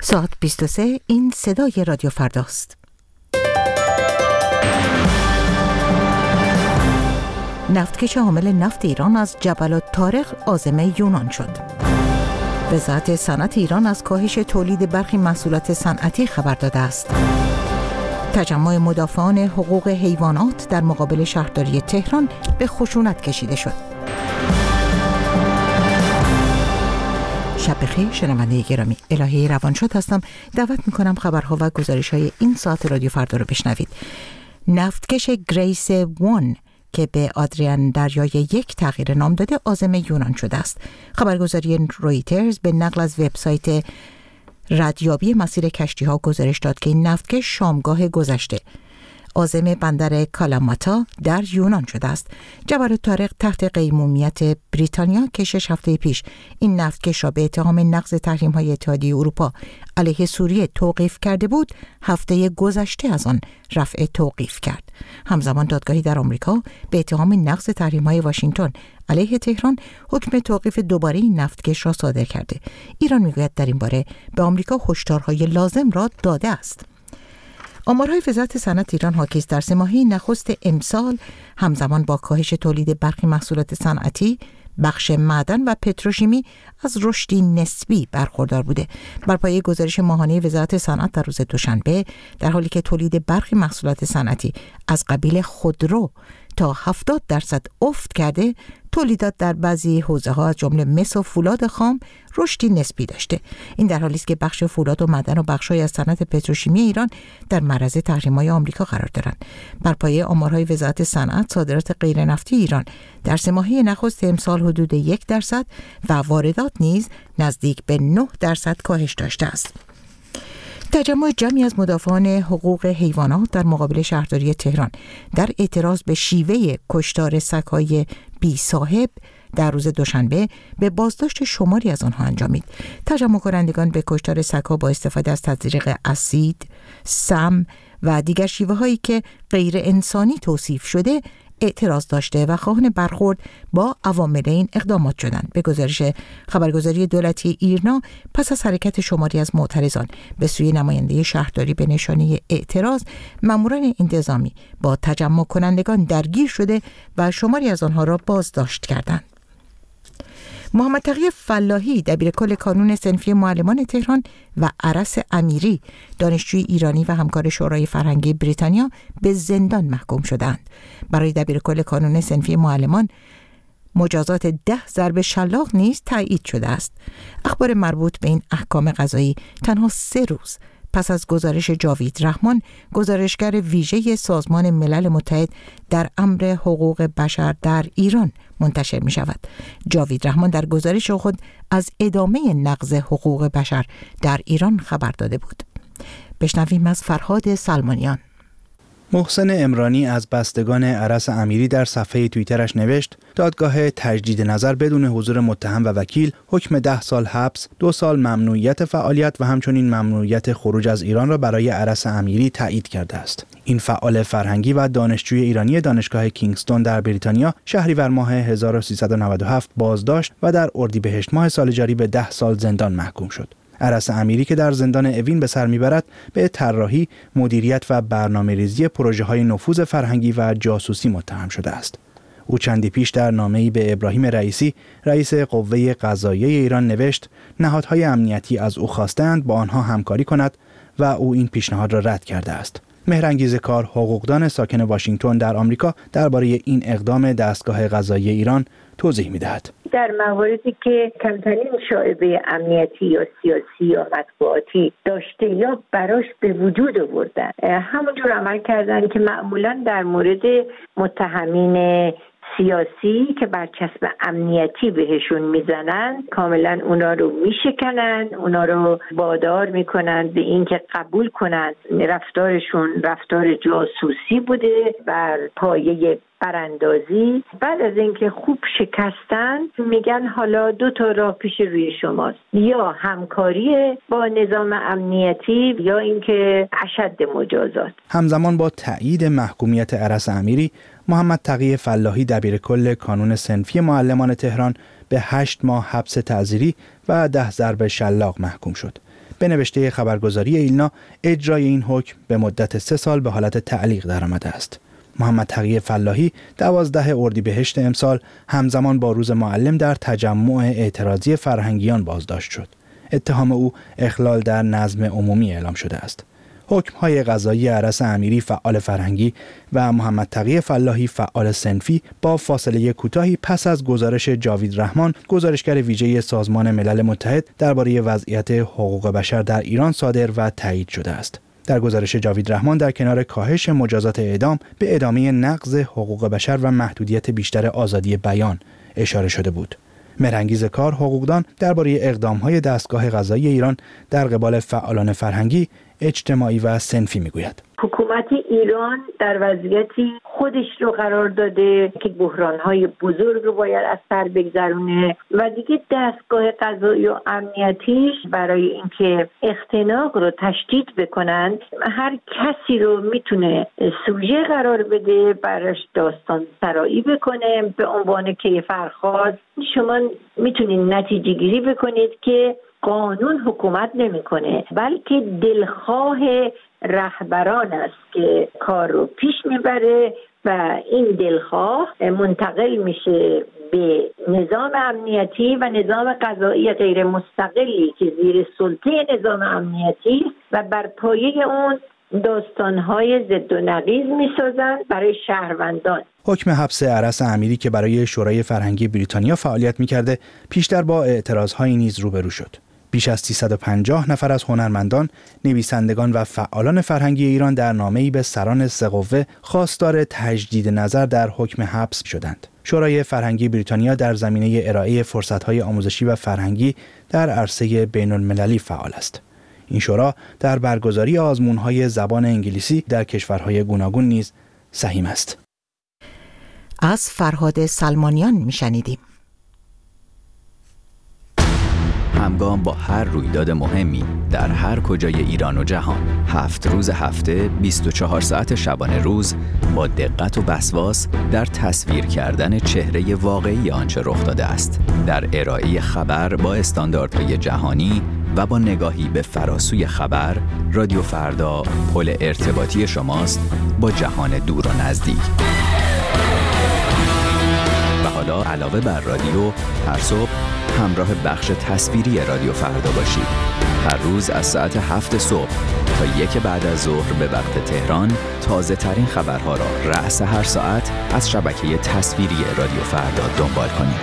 ساعت 23 این صدای رادیو فرداست. نفتکش حامل نفت ایران از جبل الطارق عازم یونان شد. وزارت صنعت ایران از کاهش تولید برخی محصولات صنعتی خبر داده است. تجمع مدافعان حقوق حیوانات در مقابل شهرداری تهران به خشونت کشیده شد. شب بخیر شنونده گرامی، الهی روانشاد هستم. دعوت میکنم خبرها و گزارش‌های این ساعت رادیو فردا رو بشنوید. نفتکش گریس 1 که به آدریان دریای 1 تغییر نام داده عازم یونان شده است. خبرگزاری رویترز به نقل از وبسایت ردیابی مسیر کشتی‌ها گزارش داد که این نفتکش شامگاه گذشته عازم بندر کالاماتا در یونان شده است. جبل الطارق تحت قیمومیت بریتانیا که 6 هفته پیش این نفتکش را به اتهام نقض تحریم‌های اتحادیه اروپا علیه سوریه توقیف کرده بود، هفته گذشته از آن رفع توقیف کرد. همزمان دادگاهی در آمریکا به اتهام نقض تحریم‌های واشنگتن علیه تهران حکم توقیف دوباره این نفتکش را صادر کرده. ایران میگوید در این باره به آمریکا هشدارهای لازم را داده است. آمارهای وزارت صنعت ایران حاکی است در 3 ماهه نخست امسال همزمان با کاهش تولید برخی محصولات صنعتی، بخش معدن و پتروشیمی از رشدی نسبی برخوردار بوده. بر پایه گزارش ماهانه وزارت صنعت در روز دوشنبه، در حالی که تولید برخی محصولات صنعتی از قبیل خودرو تا 70% افت کرده، تولیدات در بعضی حوزه‌ها از جمله مس و فولاد خام رشدی نسبی داشته. این در حالی است که بخش فولاد و معدن و بخش‌های از صنعت پتروشیمی ایران در معرض تحریم‌های آمریکا قرار دارند. بر پایه آمارهای وزارت صنعت، صادرات غیر نفتی ایران در 3 ماهه نخست امسال حدود 1% و واردات نیز نزدیک به 9% کاهش داشته است. تجمع جمعی از مدافعان حقوق حیوانات در مقابل شهرداری تهران در اعتراض به شیوه کشتار سگ‌های بی صاحب در روز دوشنبه به بازداشت شماری از آنها انجامید. تجمع کنندگان به کشتار سگ‌ها با استفاده از تزریق اسید، سم و دیگر شیوه‌هایی که غیر انسانی توصیف شده اعتراض داشته و خواهان برخورد با عوامل این اقدامات شدند. به گزارش خبرگزاری دولتی ایرنا، پس از حرکت شماری از معترضان به سوی نماینده شهرداری به نشانه اعتراض، ماموران انتظامی با تجمع کنندگان درگیر شده و شماری از آنها را بازداشت کردند. محمد تقی فلاحی دبیرکل کانون صنفی معلمان تهران و عرس امیری دانشجوی ایرانی و همکار شورای فرهنگی بریتانیا به زندان محکوم شدند. برای دبیرکل کانون صنفی معلمان مجازات 10 ضرب شلاق نیز تایید شده است. اخبار مربوط به این احکام قضایی تنها 3 روز پس از گزارش جاوید رحمان، گزارشگر ویژه سازمان ملل متحد در امر حقوق بشر در ایران منتشر می شود. جاوید رحمان در گزارش خود از ادامه نقض حقوق بشر در ایران خبر داده بود. بشنویم از فرهاد سلمانیان. محسن امرانی از بستگان عرس امیری در صفحه توییترش نوشت: دادگاه تجدید نظر بدون حضور متهم و وکیل حکم 10 سال حبس، 2 سال ممنوعیت فعالیت و همچنین ممنوعیت خروج از ایران را برای عرس امیری تایید کرده است. این فعال فرهنگی و دانشجوی ایرانی دانشگاه کینگستون در بریتانیا شهریور ماه 1397 بازداشت و در اردیبهشت ماه سال جاری به 10 سال زندان محکوم شد. عرس امیری که در زندان اوین به سر میبرد، به طراحی، مدیریت و برنامه‌ریزی پروژه‌های نفوذ فرهنگی و جاسوسی متهم شده است. او چندی پیش در نامه‌ای به ابراهیم رئیسی، رئیس قوه قضاییه ایران نوشت: نهادهای امنیتی از او خواستند با آنها همکاری کند و او این پیشنهاد را رد کرده است. مهرانگیز کار، حقوقدان ساکن واشنگتن در آمریکا، درباره این اقدام دستگاه قضایی ایران توضیح می‌دهد. در مواردی که کمترین شائبه امنیتی یا سیاسی یا مطبوعاتی داشته یا براش به وجود آوردن، همونجور عمل کردن که معمولاً در مورد متهمین سیاسی که برچسب امنیتی بهشون میزنن، کاملا اونا رو میشکنن، اونا رو وادار میکنن به اینکه قبول کنن رفتارشون رفتار جاسوسی بوده بر پایه براندازی. بعد از اینکه خوب شکستن میگن حالا 2 تا راه پیش روی شماست: یا همکاری با نظام امنیتی یا اینکه اشد مجازات. همزمان با تایید محکومیت عرس امیری، محمد تقی فلاحی دبیرکل کانون صنفی معلمان تهران به 8 ماه حبس تعزیری و 10 ضرب شلاق محکوم شد. به نوشته خبرگزاری ایلنا اجرای این حکم به مدت 3 سال به حالت تعلیق درآمده است. محمد تقی فلاحی 12 اردیبهشت امسال همزمان با روز معلم در تجمع اعتراضی فرهنگیان بازداشت شد. اتهام او اخلال در نظم عمومی اعلام شده است. حکم‌های قضایی عرس امیری فعال فرهنگی و محمد تقی فلاحی فعال صنفی با فاصله کوتاهی پس از گزارش جاوید رحمان، گزارشگر ویژه سازمان ملل متحد درباره وضعیت حقوق بشر در ایران صادر و تایید شده است. در گزارش جاوید رحمان در کنار کاهش مجازات اعدام به ادامه نقض حقوق بشر و محدودیت بیشتر آزادی بیان اشاره شده بود. مهرانگیز کار حقوقدان درباره اقدام‌های دستگاه قضایی ایران در قبال فعالان فرهنگی، اجتماعی و صنفی میگوید. حکومت ایران در وضعیتی خودش رو قرار داده که بحران‌های بزرگ رو باید از سر بگذرونه و دیگه دستگاه قضایی و امنیتیش برای اینکه اختناق رو تشدید بکنن هر کسی رو میتونه سوژه قرار بده، براش داستان سرایی بکنه به عنوان کیفرخواست. شما میتونید نتیجه گیری بکنید که قانون حکومت نمیکنه، بلکه دلخواه رهبران است که کار رو پیش میبره و این دلخواه منتقل میشه به نظام امنیتی و نظام قضایی غیر مستقلی که زیر سلطه نظام امنیتی و بر پایه اون داستان‌های ضد و نقیض میسازن برای شهروندان. حکم حبس عرس امیری که برای شورای فرهنگی بریتانیا فعالیت می‌کرده، پیشتر با اعتراض‌هایی نیز روبرو شد. بیش از 350 نفر از هنرمندان، نویسندگان و فعالان فرهنگی ایران در نامه‌ای به سران سه قوه خواستار تجدید نظر در حکم حبس شدند. شورای فرهنگی بریتانیا در زمینه ارائه فرصت‌های آموزشی و فرهنگی در عرصه بین‌المللی فعال است. این شورا در برگزاری آزمون‌های زبان انگلیسی در کشورهای گوناگون نیز سهیم است. از فرهاد سلمانیان میشنیدیم. همگام با هر رویداد مهمی در هر کجای ایران و جهان، 7 روز هفته 24 ساعت شبانه روز با دقت و وسواس در تصویر کردن چهره واقعی آنچه رخ داده است، در ارائه خبر با استانداردهای جهانی و با نگاهی به فراسوی خبر، رادیو فردا پل ارتباطی شماست با جهان دور و نزدیک. و حالا علاوه بر رادیو، هر صبح همراه بخش تصویری رادیو فردا باشید. هر روز از ساعت 7 صبح تا 1 بعد از ظهر به وقت تهران تازه ترین خبرها را رأس هر ساعت از شبکه تصویری رادیو فردا دنبال کنید.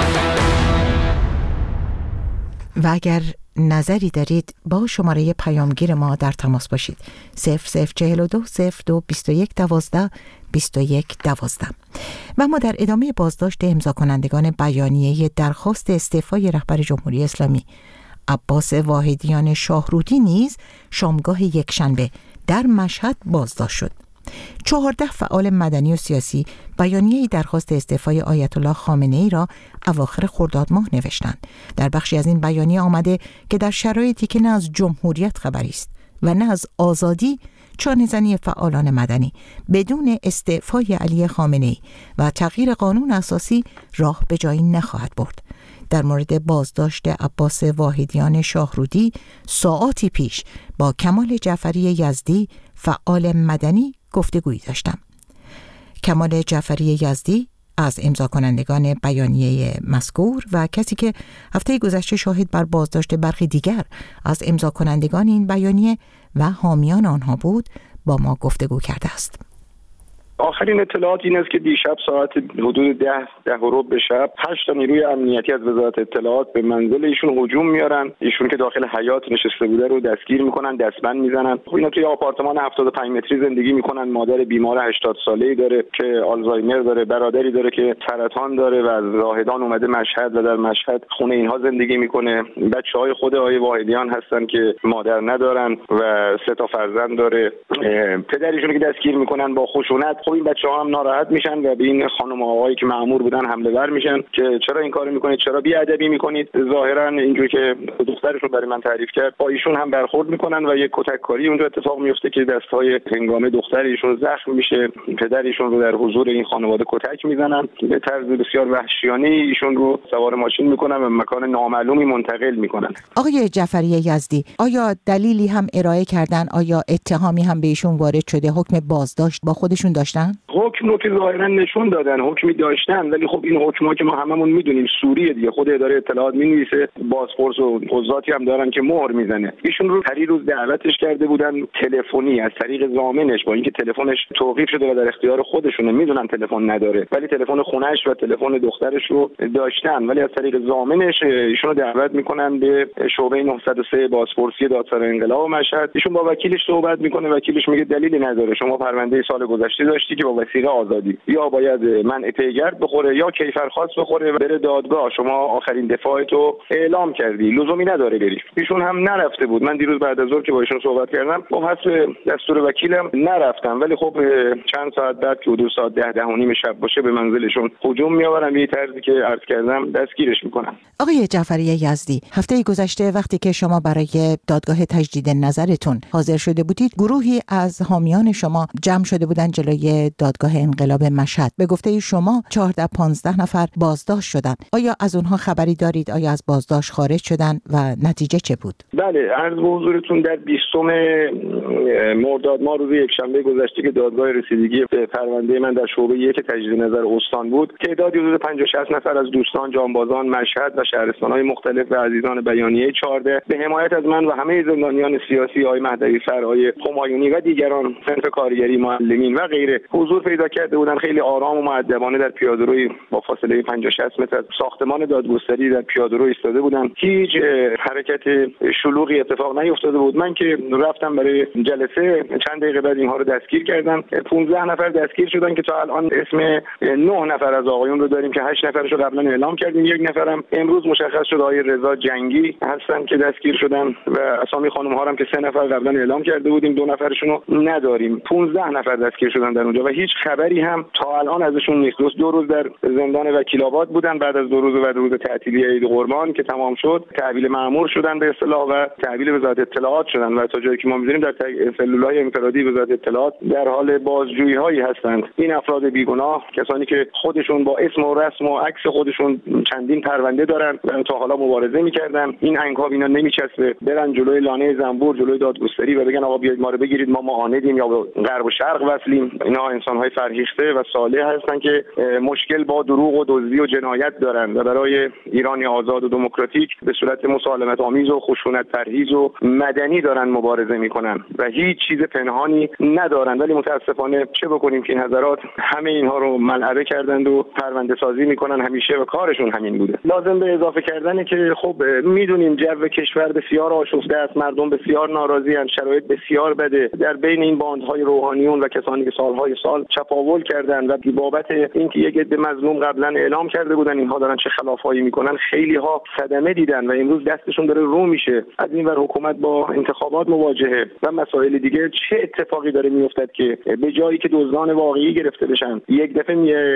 و اگر نظری دارید با شماره پیامگیر ما در تماس باشید. 0042 02 21 12 21 12. و ما در ادامه بازداشت امضا کنندگان بیانیه درخواست استعفای رهبر جمهوری اسلامی عباس واحدیان شاهرودی نیز شامگاه یکشنبه در مشهد بازداشت شد. 14 فعال مدنی و سیاسی بیانیه درخواست استعفای آیت الله خامنه‌ای را اواخر خرداد ماه نوشتند. در بخشی از این بیانیه آمده که در شرایطی که نه از جمهوریت خبری است و نه از آزادی، چانه‌زنی فعالان مدنی بدون استعفای علی خامنه‌ای و تغییر قانون اساسی راه به جایی نخواهد برد. در مورد بازداشت عباس واحدیان شاهرودی ساعاتی پیش با کمال جعفری یزدی فعال مدنی گفتگویی داشتم. کمال جعفری یزدی از امضا کنندگان بیانیه مذکور و کسی که هفته گذشته شاهد بر بازداشت برخی دیگر از امضا کنندگان این بیانیه و حامیان آنها بود، با ما گفتگو کرده است. آخرین اطلاعات این است که دیشب ساعت حدود 10 شب 8 نیروی امنیتی از وزارت اطلاعات به منزل ایشون هجوم میارن. ایشون که داخل حیاط نشسته بوده رو دستگیر میکنن، دستبند میزنن. اینا توی آپارتمان 75 متری زندگی میکنن. مادر بیمار 80 ساله‌ای داره که آلزایمر داره، برادری داره که سرطان داره و از زاهدان اومده مشهد و در مشهد خونه اینها زندگی میکنه. بچه‌های خود آقای واحدیان هستن که مادر ندارن و 3 تا فرزند داره. پدرشون که دستگیر میکنن با خشونت خب این بچه‌ها هم ناراحت میشن و به این خانم آقایی که مأمور بودن حمله ور میشن که چرا این کارو میکنید، چرا بی‌ادبی میکنید. ظاهرا اینجوری که دخترشون برای من تعریف کرد با ایشون هم برخورد میکنن و یک کتککاری اونجا اتفاق میفته که دست‌های هنگام دختر ایشون زخم میشه. پدر ایشون رو در حضور این خانواده کتک میزنن، به طرز بسیار وحشیانه ایشون رو سوار ماشین میکنن و مکان نامعلومی منتقل میکنن. آقای جعفری یزدی، آیا دلیلی هم ارائه کردن؟ آیا اتهامی هم به ایشون وارد شده؟ حکم بازداشت با خودشون داشتن؟ حکم رو که ظاهرا نشون دادن، حکمی داشتن، ولی خب این حکم‌ها که ما هممون میدونیم سوریه دیگه، خود اداره اطلاعات مینویسه، بازپرس و قضاتی هم دارن که مهر میزنه. ایشون رو روز دعوتش کرده بودن تلفنی از طریق ضامنش، با اینکه تلفنش توقیف شده و در اختیار خودشونه، میدونن تلفن نداره، ولی تلفن خونه‌اش و تلفن دخترش رو داشتن، ولی از طریق ضامنش ایشون رو دعوت میکنن به شعبه 903 بازپرسی دادسرای انقلاب مشهد. ایشون با وکیلش صحبت میکنه، وکیلش میگه دلیلی نداره، شما پرونده سال گذشته داشتی که با وثیقه آزادی، یا باید منع پیگرد بخوره یا کیفرخواست بخوره و بره دادگاه، شما آخرین دفاعتو اعلام کردی، لزومی نداره بری. ایشون هم نرفته بود. من دیروز بعد از ظهر که با ایشون صحبت کردم، با حسب دستور وکیلم نرفتم، ولی خب چند ساعت بعد که حدود ساعت 10:30 شب باشه به منزلشون هجوم میآورن، به طرزی که عرض کردم دستگیرش میکنن. آقای جعفری یزدی، هفته گذشته وقتی که شما برای دادگاه تجدید نظرتون حاضر شده بودید، گروهی از حامیان شما جمع شده بودن جلوی دادگاه انقلاب مشهد. به گفته شما 14-15 نفر بازداشت شدن. آیا از اونها خبری دارید؟ آیا از بازداشت خارج شدن و نتیجه چه بود؟ بله، عرض به حضورتون در 20 مرداد ماه روز یکشنبه گذشته که دادگاه رسیدگی به پرونده من در شعبه 1 تجدید نظر استان بود، تعدادی حدود 50-60 نفر از دوستان جانبازان مشهد و شهرستان‌های مختلف و عزیزان بیانیه 14 به حمایت از من و همه زندانیان سیاسی، آقای مهدوی فر، آقای همایونی و دیگران صنف کارگری، معلمین و غیره حضور پیدا کرده بودن. خیلی آرام و مؤدبانه در پیاده‌روی با فاصله 50-60 متر از ساختمان دادگستری در پیاده‌رو ایستاده بودن. هیچ حرکت شلوغی اتفاق نیفتاده بود. من که رفتم برای جلسه، چند دقیقه بعد اینها رو دستگیر کردن. 15 نفر دستگیر شدن که تا الان اسم 9 نفر از آقایون رو داریم که 8 نفرش رو قبلا اعلام کردیم. یک نفرم امروز مشخص شد، آقای رضا جنگی هستن که دستگیر شدن و اسامی خانم‌ها هم که 3 نفر قبلا اعلام کرده بودیم، 2 نفرشون رو نداریم. 15 نفر دستگیر شدن در اونجا و هیچ خبری هم تا الان ازشون نیست. 2 روز در زندان وکیل آباد بودن، بعد از 2 روز و روز تعطیلی عید قربان که تمام شد تحویل مأمور شدن به اصطلاح و تحویل وزارت اطلاعات شدن و تا جایی که ما می‌دونیم در سلول‌های انفرادی وزارت اطلاعات در حال بازجویی‌هایی هستند. این افراد بیگناه، کسانی که خودشون با اسم و رسم و عکس خودشون چندین پرونده دارن و تا حالا مبارزه می‌کردن، این انکاب اینا نمیچسبه، برن جلوی لانه زنبور، جلوی دادگستری و بگن آقا بیاید ما رو بگیرید، ما معاندیم یا به غرب و شرق وصلیم. اینا انسان‌های فرهیخته و صالح هستن که مشکل با دروغ و دزدی و جنایت دارن و برای ایرانی آزاد و دموکراتیک به صورت مسالمت آمیز و خشونت پرهیز و مدنی دارن مبارزه میکنن و هیچ چیز پنهانی ندارن. ولی متاسفانه چه بکنیم که این حضرات همه اینها رو ملعبه کردند و پرونده سازی میکنن همیشه و کارشون همین بوده. لازم به اضافه کردنه که خب میدونیم جو کشور بسیار آشفته است، مردم بسیار ناراضی‌اند، شرایط بسیار بده. در بین این باندهای روحانیون و کسانی که سالهای سال چپاول کردند و بابت اینکه یک عده مظلوم قبلا اعلام کرده بودن اینها دارن چه خلافایی میکنن، خیلی ها صدمه دیدن و امروز دستشون داره رو میشه. از این ور حکومت با انتخابات مواجهه و مسائل دیگه، چه اتفاقی داره میافتد که به جایی که دزدان واقعی گرفته بشن، یک دفعه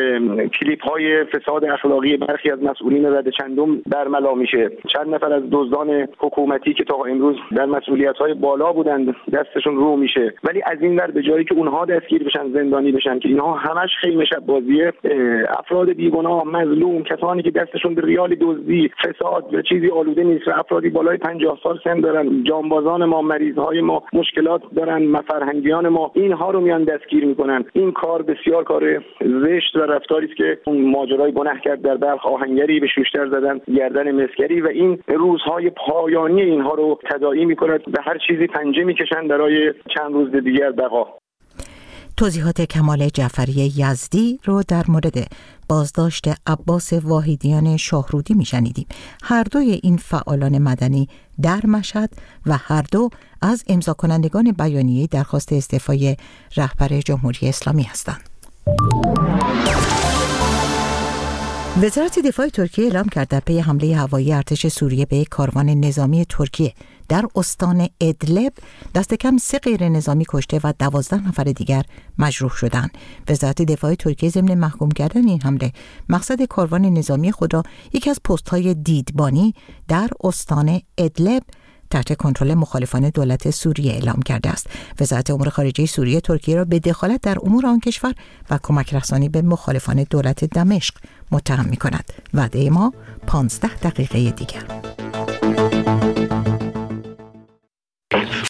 کلیپ های فساد اخلاقی برخی از مسئولین رده چندم برملا میشه. چند نفر از دزدان حکومتی که تا امروز در مسئولیت‌های بالا بودند دستشون رو میشه، ولی از این ور به جایی که اونها دستگیر بشن، زندانی بشن، که اینها همش خیمه شب بازیه، افراد بیگناه، مظلوم، کسانی که دستشون به ریال دزدی، فساد و چیزی آلوده نیست و افرادی بالای 50 سال سن دارن، جانبازان ما، مریض‌های ما مشکلات دارن، مفرهنگیان ما، اینها رو میان دستگیر میکنن. این کار بسیار کار زشت و رفتاری است که اون ماجرای گناه کرد در بلخ، آهنگری به شوشتر زدن، گردن مسکری و این روزهای پایانی اینها رو تداعی میکند. به هر چیزی پنجه میکشن برای چند روز دیگر بقا. توضیحات کمال جعفری یزدی رو در مورد بازداشت عباس واحدیان شاهرودی میشنیدیم. هر دوی این فعالان مدنی در مشهد و هر دو از امضا کنندگان بیانیه درخواست استعفای رهبر جمهوری اسلامی هستند. وزارت دفاع ترکیه اعلام کرد در پی حمله هوایی ارتش سوریه به کاروان نظامی ترکیه در استان ادلب دست کم 3 غیر نظامی کشته و 12 نفر دیگر مجروح شدند. وزارت دفاع ترکیه ضمن محکوم کردن این حمله مقصد کاروان نظامی خود را یکی از پست‌های دیدبانی در استان ادلب تحت کنترل مخالفان دولت سوریه اعلام کرده است. وزارت امور خارجه سوریه ترکیه را به دخالت در امور آن کشور و کمک رسانی به مخالفان دولت دمشق متهم می‌کند. وعده ما 15 دقیقه دیگر.